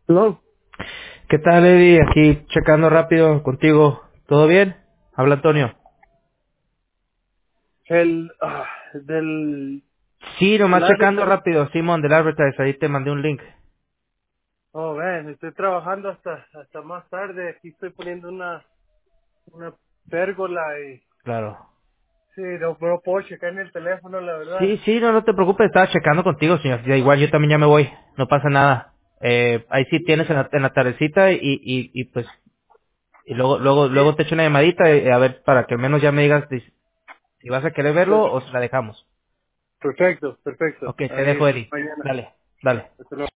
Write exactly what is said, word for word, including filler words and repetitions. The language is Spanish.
Hello. ¿Qué tal, Eddie? Aquí checando rápido contigo. ¿Todo bien? Habla Antonio. El, ah, del, Sí, del nomás checando advertise. rápido, Simón, del Advertise. Ahí te mandé un link. Oh, man, estoy trabajando hasta, hasta más tarde. Aquí estoy poniendo una, una pérgola y, Claro. sí, no, no puedo checar en el teléfono, la Sí, verdad. sí, no, no te preocupes. Estaba checando contigo, señor. Ya, igual yo también ya me voy. No pasa nada. Eh, ahí sí tienes en la, en la tardecita y, y, y pues, y luego, luego, Sí, luego te echo una llamadita eh, a ver, para que al menos ya me digas si, si vas a querer verlo per- o si la dejamos. perfecto, perfecto. Ok, te Ahí, dejo, Eddie. mañana. Dale, dale. Hasta luego.